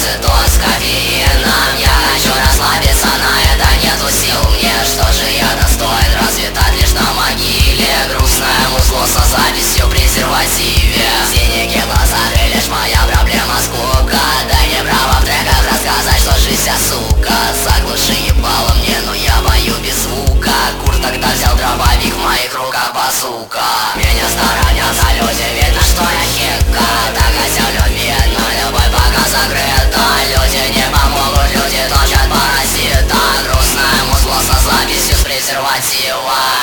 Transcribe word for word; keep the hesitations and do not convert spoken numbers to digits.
ацетон с кофеином. Я хочу расслабиться, на это нету сил мне. Что же я достоин, расцветать лишь на могиле. Грустное музло со записью презервативе. Синенькие глаза, ты лишь моя проблема, скука. Дай мне право в треках рассказать, что жизнь вся сука. Заглуши ебало мне, но я пою без звука. Кур тогда взял дробовик, в моих руках базука. Меня сторонятся люди, видно, что я хека. Так хотел любить, но любовь пока закрыта. Люди не помогут, люди точат паразита. Грустное музло со записью с презерватива.